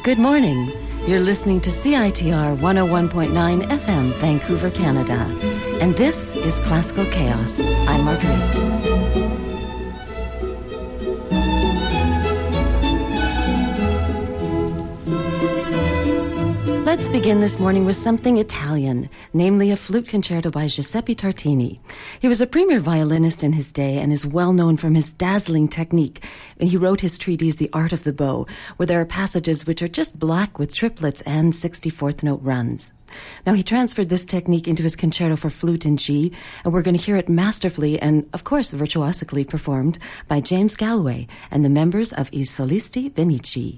Good morning. You're listening to CITR 101.9 FM, Vancouver, Canada. And this is Classical Chaos. I'm Marguerite. Let's begin this morning with something Italian, namely a flute concerto by Giuseppe Tartini. He was a premier violinist in his day and is well known from his dazzling technique. And he wrote his treatise, The Art of the Bow, where there are passages which are just black with triplets and 64th note runs. Now, he transferred this technique into his concerto for flute in G, and we're going to hear it masterfully and, of course, virtuosically performed by James Galway and the members of I Solisti Venici.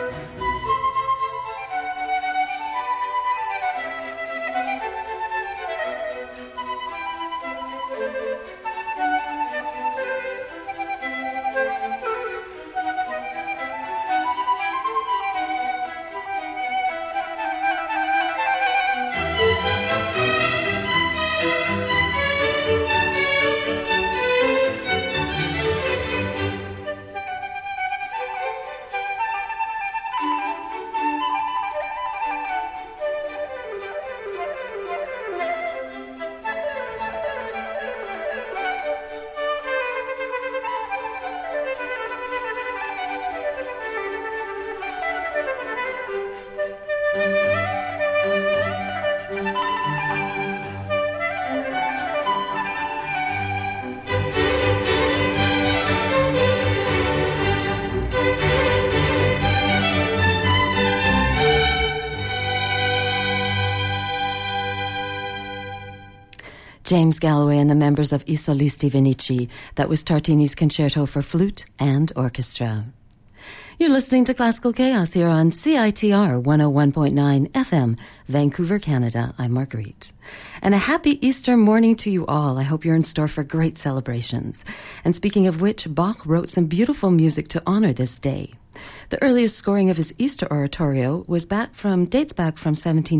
James Galway and the members of I Solisti Vinici. That was Tartini's concerto for flute and orchestra. You're listening to Classical Chaos here on CITR 101.9 FM, Vancouver, Canada. I'm Marguerite. And a happy Easter morning to you all. I hope you're in store for great celebrations. And speaking of which, Bach wrote some beautiful music to honor this day. The earliest scoring of his Easter oratorio dates back from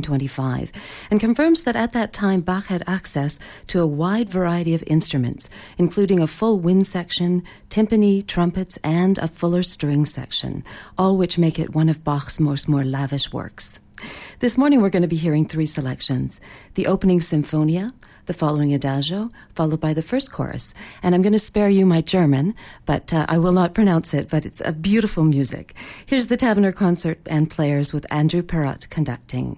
1725 and confirms that at that time Bach had access to a wide variety of instruments, including a full wind section, timpani, trumpets, and a fuller string section, all which make it one of Bach's more lavish works. This morning we're going to be hearing three selections: the opening Sinfonia, the following Adagio, followed by the first chorus. And I'm going to spare you my German, but I will not pronounce it, but it's a beautiful music. Here's the Taverner Concert and Players with Andrew Perrott conducting.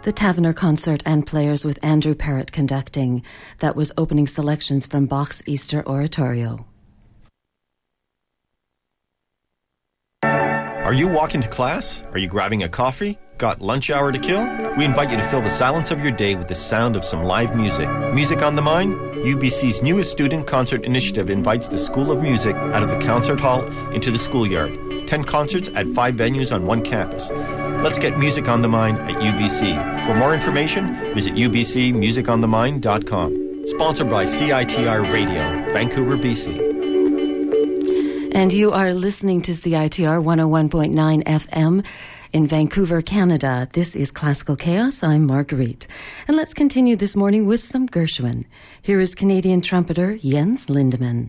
The Tavener Concert and Players with Andrew Parrott conducting. That was opening selections from Bach's Easter Oratorio. Are you walking to class? Are you grabbing a coffee? Got lunch hour to kill? We invite you to fill the silence of your day with the sound of some live music. Music on the Mind? UBC's newest student concert initiative invites the School of Music out of the concert hall into the schoolyard. 10 concerts at 5 venues on one campus. Let's get music on the mind at UBC. For more information, visit ubcmusiconthemind.com. Sponsored by CITR Radio, Vancouver, BC. And you are listening to CITR 101.9 FM in Vancouver, Canada. This is Classical Chaos. I'm Marguerite. And let's continue this morning with some Gershwin. Here is Canadian trumpeter Jens Lindemann.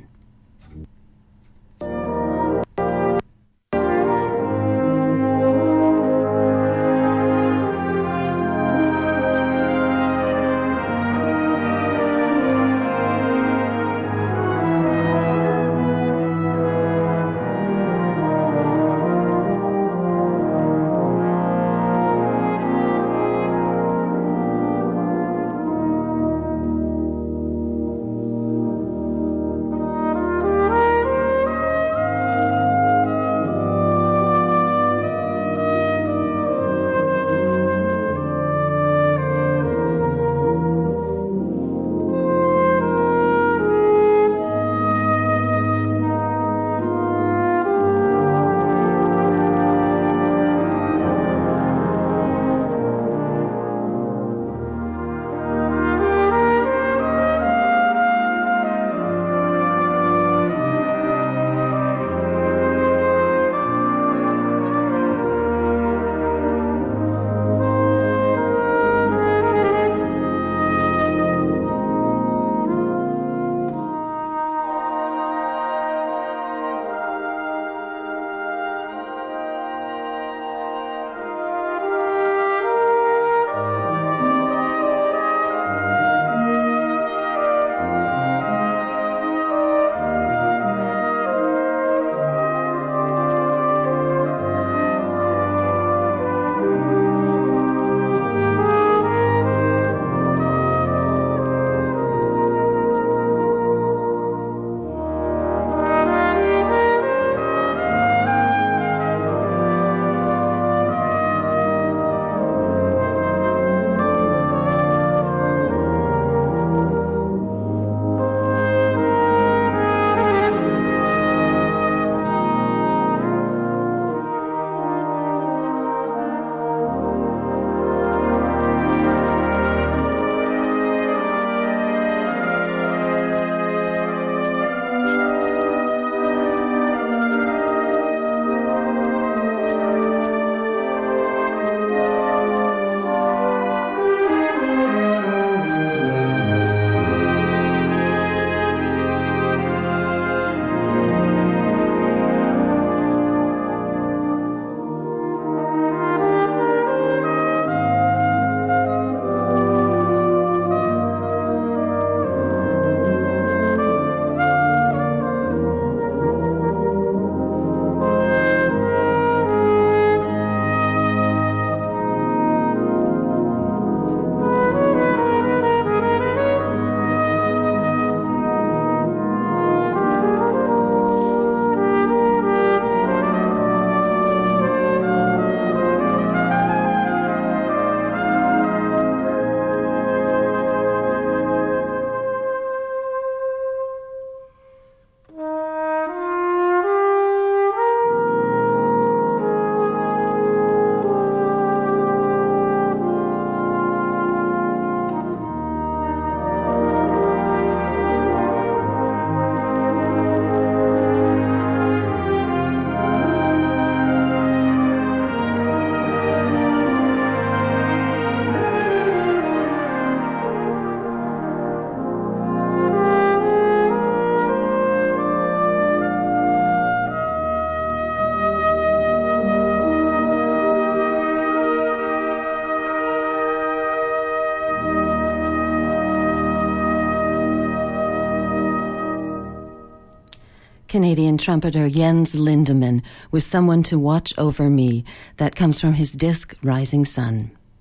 Canadian trumpeter Jens Lindemann with Someone to Watch Over Me. That comes from his disc Rising Sun.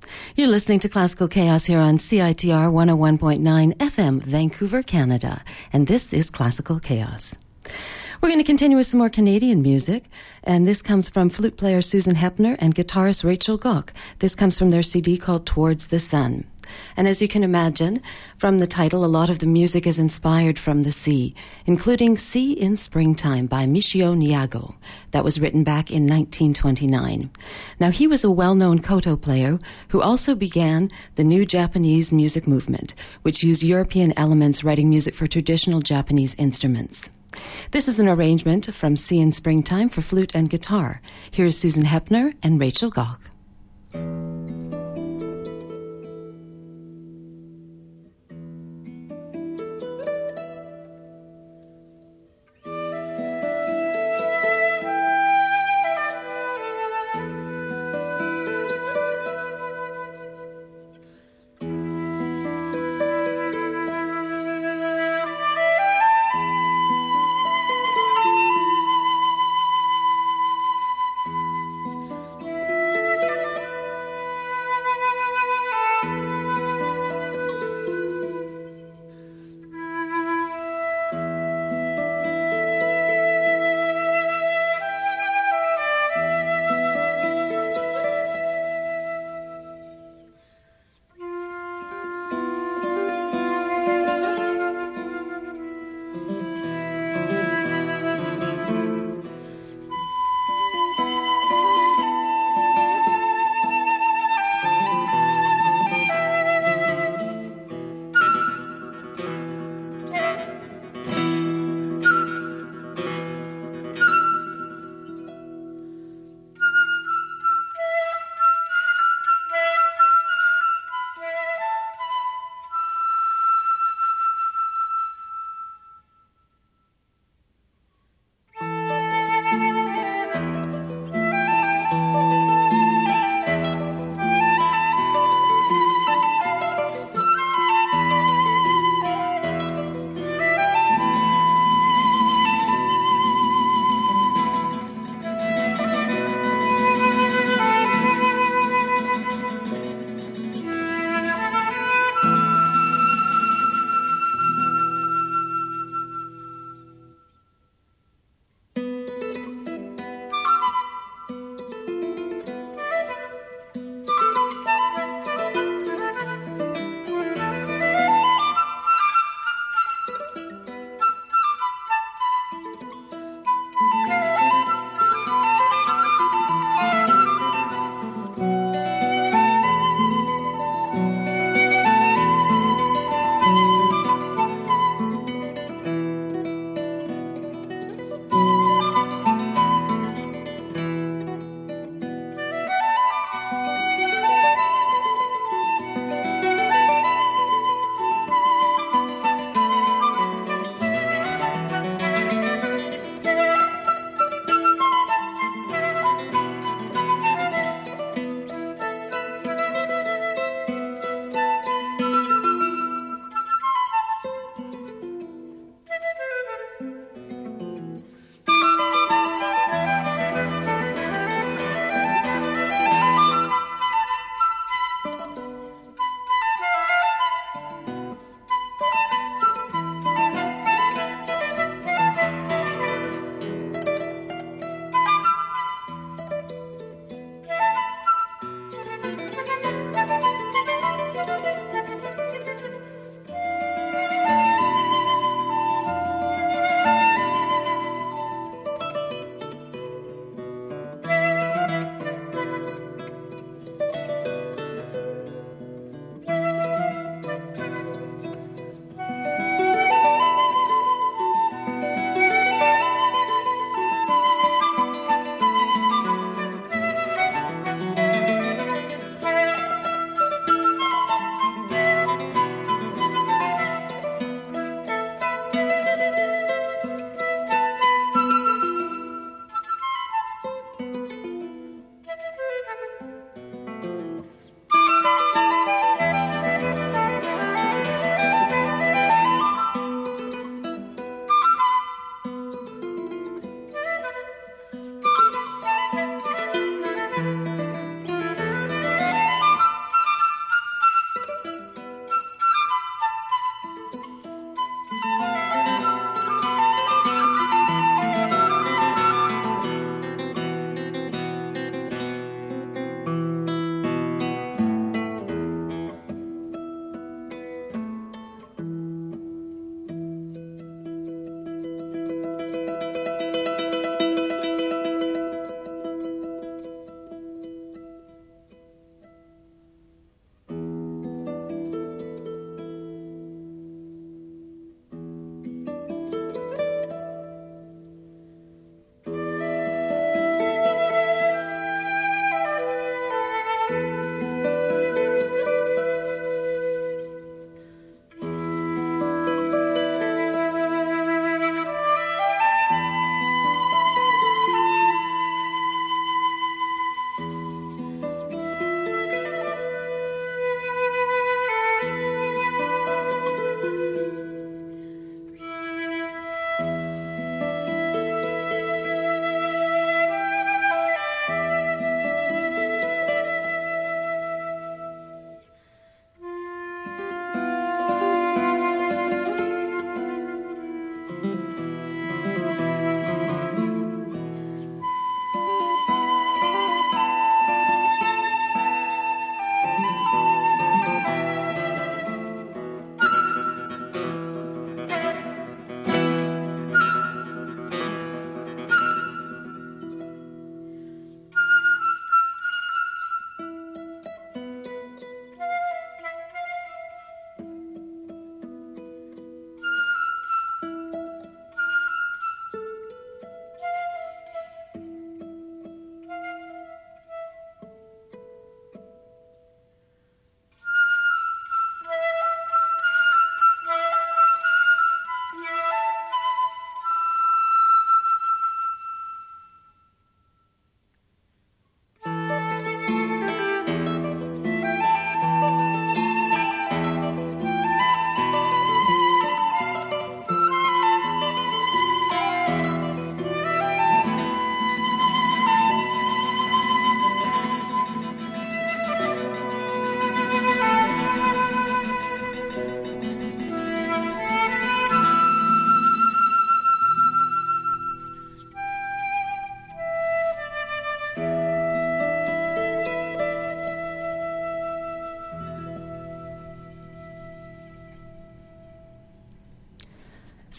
You're listening to Classical Chaos here on CITR 101.9 FM, Vancouver, Canada. And this is Classical Chaos. We're going to continue with some more Canadian music, and this comes from flute player Susan Hepner and guitarist Rachel Gok. This comes from their CD called Towards the Sun. And as you can imagine, from the title, a lot of the music is inspired from the sea, including Sea in Springtime by Michio Niago. That was written back in 1929. Now, he was a well-known koto player who also began the new Japanese music movement, which used European elements writing music for traditional Japanese instruments. This is an arrangement from Sea in Springtime for flute and guitar. Here's Susan Hepner and Rachel Gok.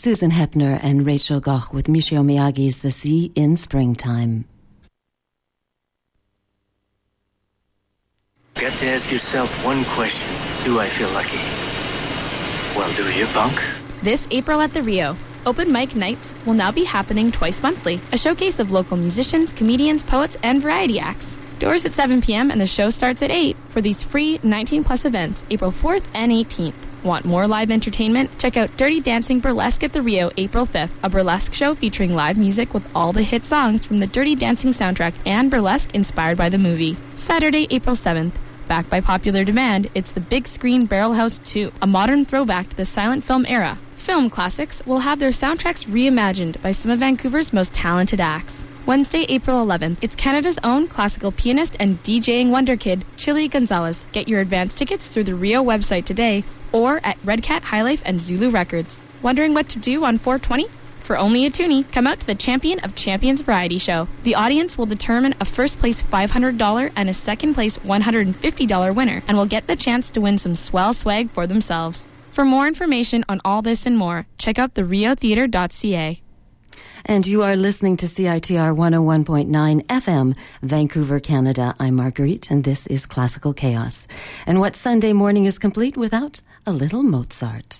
Susan Hepner and Rachel Goch with Michio Miyagi's The Sea in Springtime. Got to ask yourself one question. Do I feel lucky? Well, do you, punk? This April at the Rio, Open Mic Nights will now be happening twice monthly. A showcase of local musicians, comedians, poets, and variety acts. Doors at 7 p.m. and the show starts at 8 for these free 19-plus events, April 4th and 18th. Want more live entertainment? Check out Dirty Dancing Burlesque at the Rio, April 5th, a burlesque show featuring live music with all the hit songs from the Dirty Dancing soundtrack and burlesque inspired by the movie. Saturday, April 7th. Backed by popular demand, it's the Big Screen Barrel House 2, a modern throwback to the silent film era. Film classics will have their soundtracks reimagined by some of Vancouver's most talented acts. Wednesday, April 11th, it's Canada's own classical pianist and DJing wonder kid, Chili Gonzalez. Get your advance tickets through the Rio website today or at Red Cat, High Life, and Zulu Records. Wondering what to do on 420? For only a toonie, come out to the Champion of Champions variety show. The audience will determine a first place $500 and a second place $150 winner, and will get the chance to win some swell swag for themselves. For more information on all this and more, check out theriotheater.ca. And you are listening to CITR 101.9 FM, Vancouver, Canada. I'm Marguerite, and this is Classical Chaos. And what Sunday morning is complete without a little Mozart?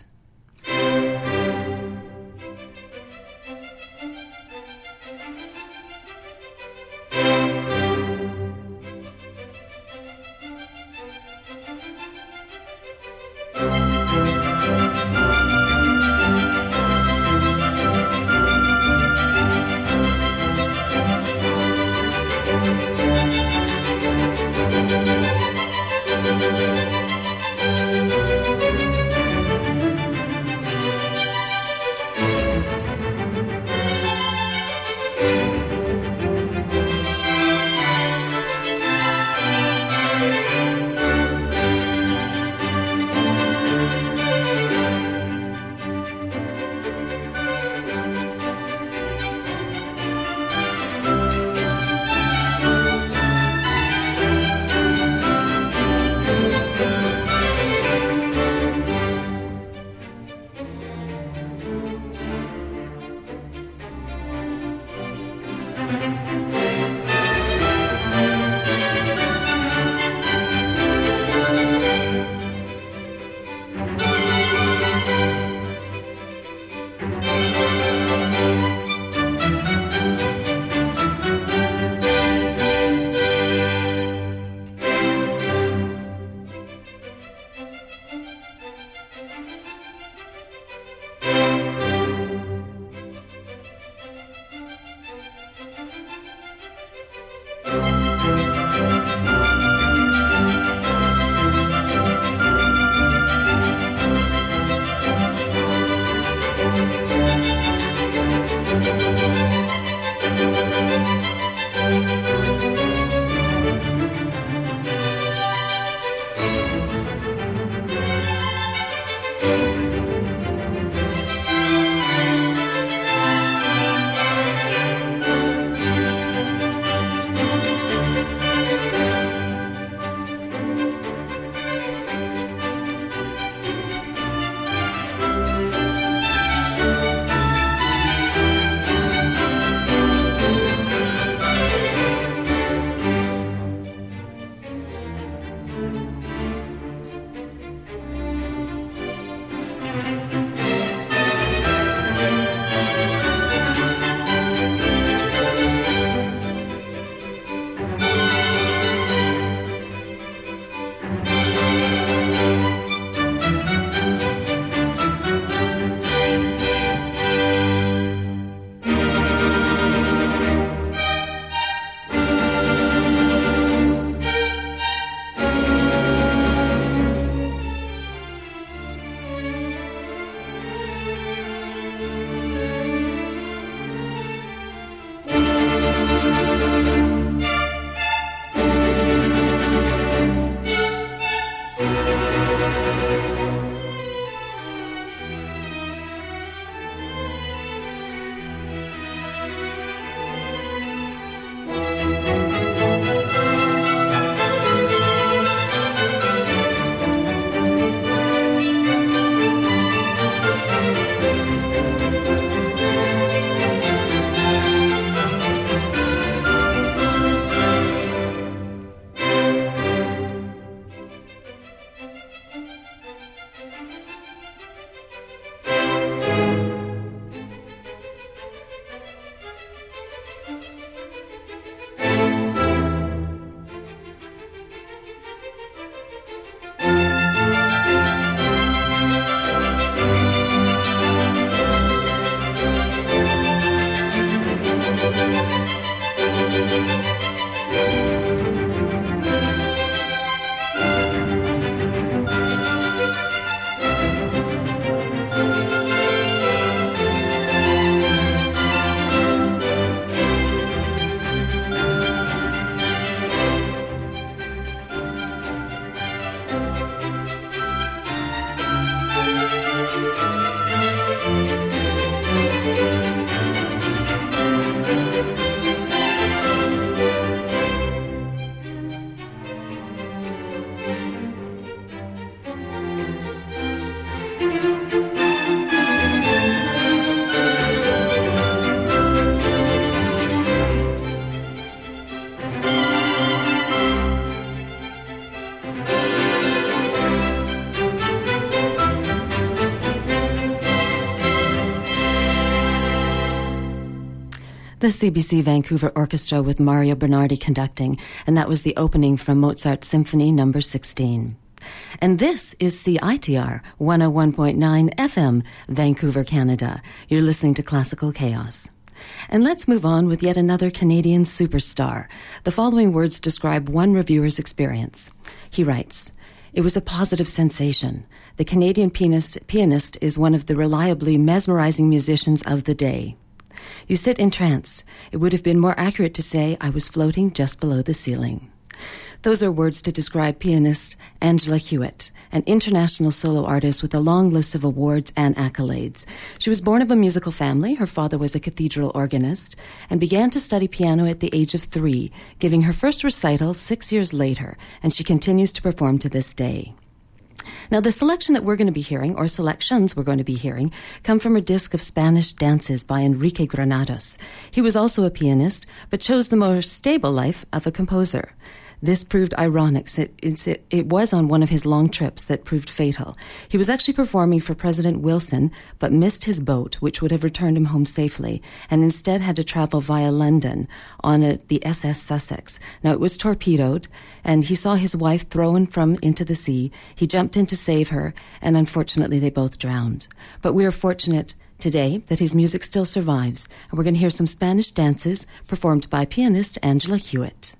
the CBC Vancouver Orchestra with Mario Bernardi conducting, and that was the opening from Mozart's Symphony No. 16. And this is CITR 101.9 FM, Vancouver, Canada. You're listening to Classical Chaos. And let's move on with yet another Canadian superstar. The following words describe one reviewer's experience. He writes, "It was a positive sensation. The Canadian pianist is one of the reliably mesmerizing musicians of the day. You sit entranced. It would have been more accurate to say I was floating just below the ceiling." Those are words to describe pianist Angela Hewitt, an international solo artist with a long list of awards and accolades. She was born of a musical family. Her father was a cathedral organist and began to study piano at the age of 3, giving her first recital 6 years later, and she continues to perform to this day. Now, the selection that we're going to be hearing, or selections we're going to be hearing, come from a disc of Spanish dances by Enrique Granados. He was also a pianist, but chose the more stable life of a composer. This proved ironic. It was on one of his long trips that proved fatal. He was actually performing for President Wilson, but missed his boat, which would have returned him home safely, and instead had to travel via London on the SS Sussex. Now, it was torpedoed, and he saw his wife thrown into the sea. He jumped in to save her, and unfortunately they both drowned. But we are fortunate today that his music still survives, and we're going to hear some Spanish dances performed by pianist Angela Hewitt.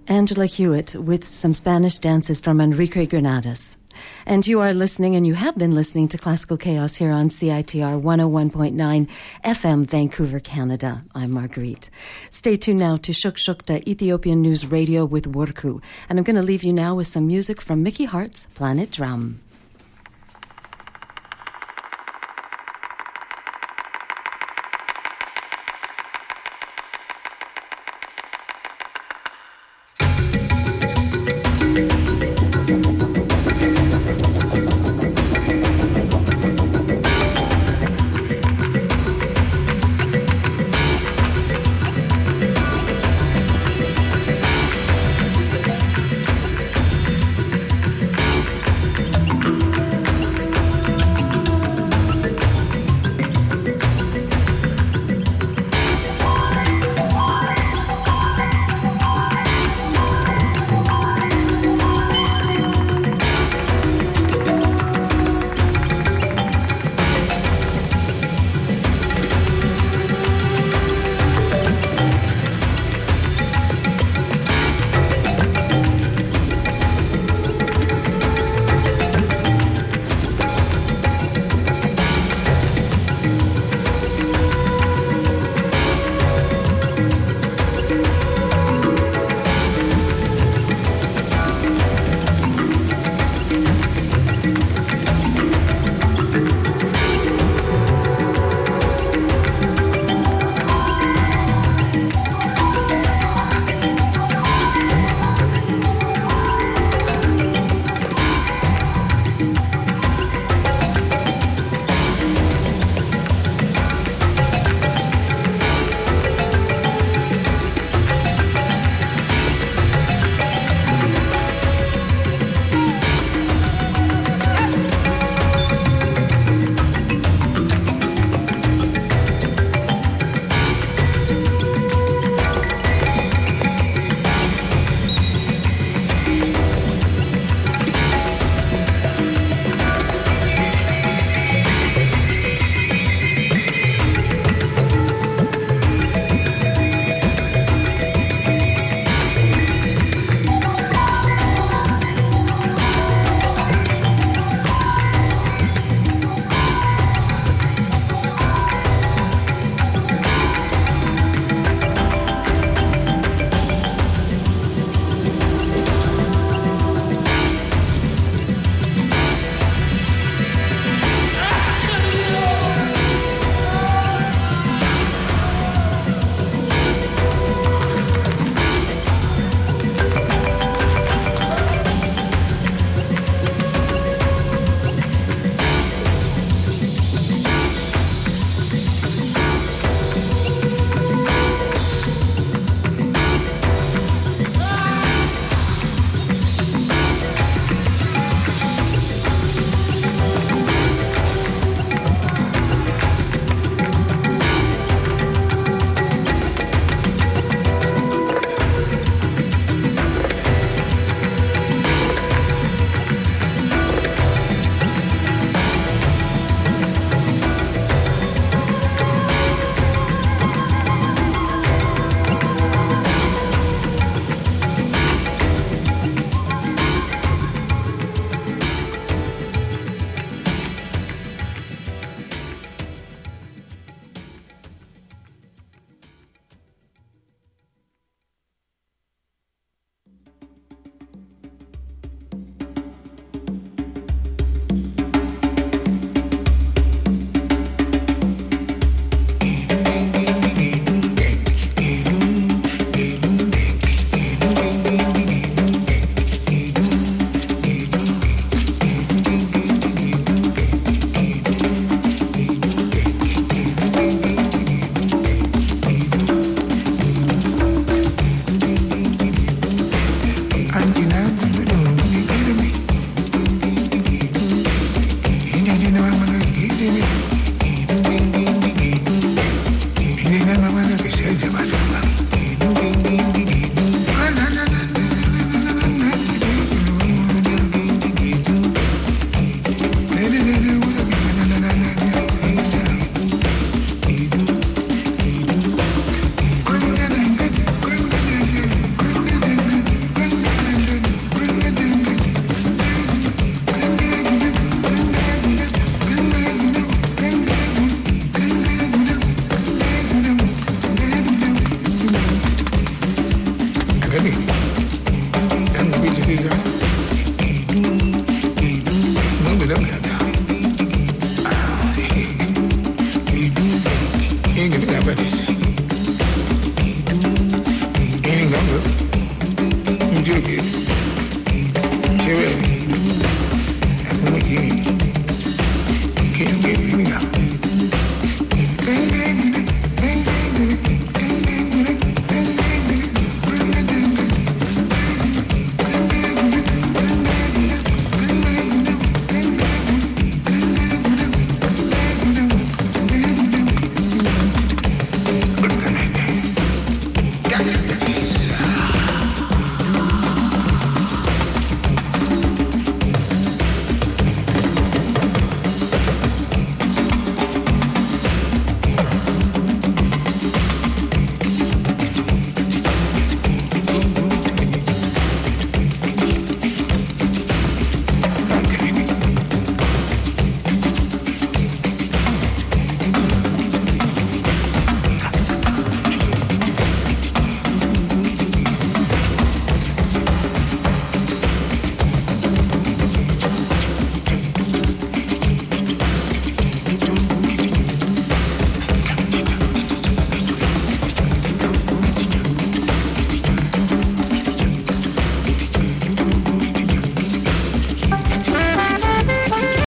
Angela Hewitt with some Spanish dances from Enrique Granados. And you are listening, and you have been listening to Classical Chaos here on CITR 101.9 FM, Vancouver, Canada. I'm Marguerite. Stay tuned now to Shukshukta Ethiopian News Radio with Wurku. And I'm going to leave you now with some music from Mickey Hart's Planet Drum.